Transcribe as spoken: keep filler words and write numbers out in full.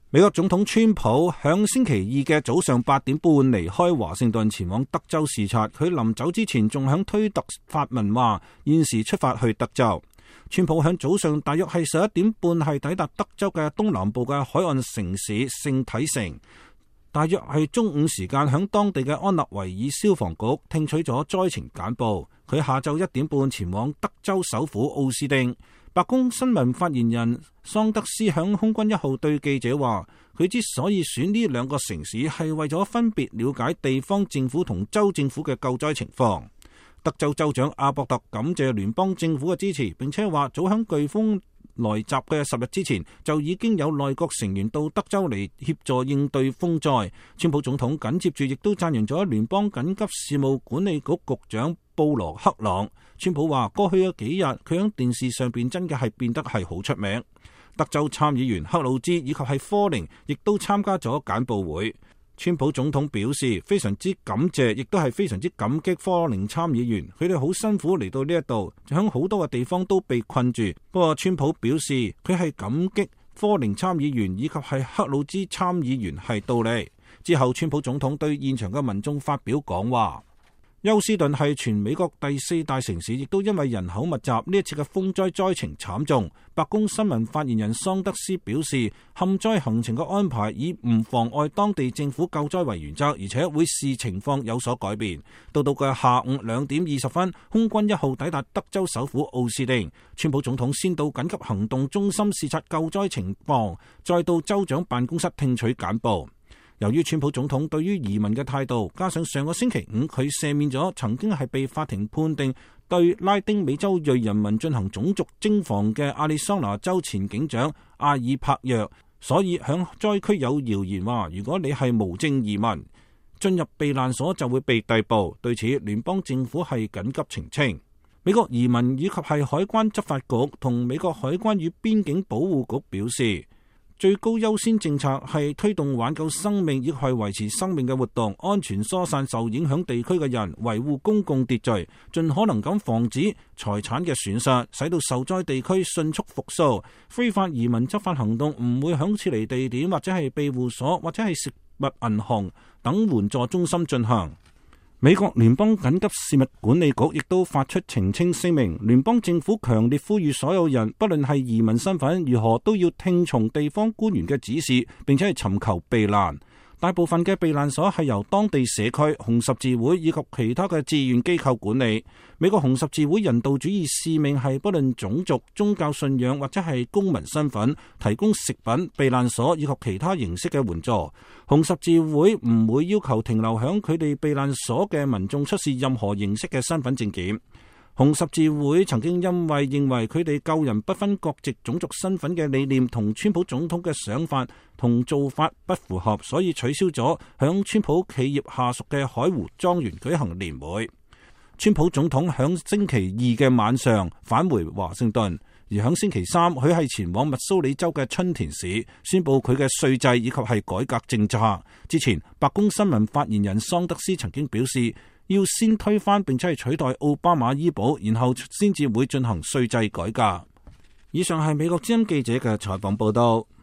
美國總統川普響星期二嘅早上八點半離開華盛頓前往德州視察，佢臨走之前仲響推特發文話現時出發去德州。川普響早上大約係十一點半係抵達德州嘅東南部嘅海岸城市聖體城，大約係中午時間響當地嘅安納維爾消防局聽取咗災情簡報。佢下晝一點半前往德州首府奧斯汀。白宮新聞發言人桑德斯響空軍一號對記者話，佢之所以選呢兩個城市係為咗分別了解地方政府同州政府嘅救災情況。德州州長阿伯特感謝聯邦政府嘅支持，並且話早響颶風來襲嘅十日之前就已經有內閣成員到德州嚟協助應對風災。川普總統緊接住亦都讚揚咗聯邦緊急事務管理局局長布羅克朗。川普話過去嘅幾日佢喺電視上邊真嘅係變得係好出名。德州參議員克魯茲以及係科寧亦都參加咗簡報會。川普總統表示非常之感謝，亦都係非常之感激科寧參議員，佢哋好辛苦嚟到呢一度，響好多嘅地方都被困住。不過川普表示佢係感激科寧參議員以及係克魯茲參議員係到嚟。之後川普總統對現場嘅民眾發表講話。休斯頓係全美國第四大城市，亦都因為人口密集，呢一次嘅風災災情慘重。白宮新聞發言人桑德斯表示，陷災行程嘅安排以唔妨礙當地政府救災為原則，而且會視情況有所改變。到到嘅下午兩點二十分，空軍一號抵達德州首府奧斯汀。川普總統先到緊急行動中心視察救災情況，再到州長辦公室聽取簡報。由於川普總統對於移民嘅態度，加上上個星期五佢赦免咗曾經係被法庭判定對拉丁美洲裔人民進行種族徵防嘅亞利桑那州前警長阿爾帕約，所以響災區有謠言話，如果你係無證移民進入避難所就會被逮捕。對此，聯邦政府係緊急澄清。美國移民以及係海關執法局同美國海關與邊境保護局表示，最高優先政策係推動挽救生命，亦係維持生命嘅活動，安全疏散受影響地區嘅人，維護公共秩序，盡可能咁防止財產嘅損失，使到受災地區迅速復甦。非法移民執法行動唔會響撤離地點或者係庇護所或者係食物銀行等援助中心進行。美國聯邦緊急事務管理局亦都發出澄清聲明，聯邦政府強烈呼籲所有人，不論係移民身份如何，都要聽從地方官員嘅指示，並且係尋求避難。大部分嘅避難所係由當地社區、紅十字會以及其他嘅志願機構管理。美國紅十字會人道主義使命係不論種族、宗教信仰或者係公民身份，提供食品、避難所以及其他形式嘅援助。紅十字會唔會要求停留響佢哋避難所嘅民眾出示任何形式嘅身份證件。紅十字會曾經因為認為佢哋救人不分國籍、種族身份嘅理念同川普總統嘅想法同做法不符合，所以取消咗響川普企業下屬嘅海湖莊園舉行年會。川普總統響星期二嘅晚上返回華盛頓，而響星期三佢係前往密蘇里州嘅春田市宣布佢嘅稅制以及係改革政策。之前白宮新聞發言人桑德斯曾經表示，要先推翻並且係取代奧巴馬醫保，然後先至會進行稅制改革。以上係美國之音記者嘅採訪報道。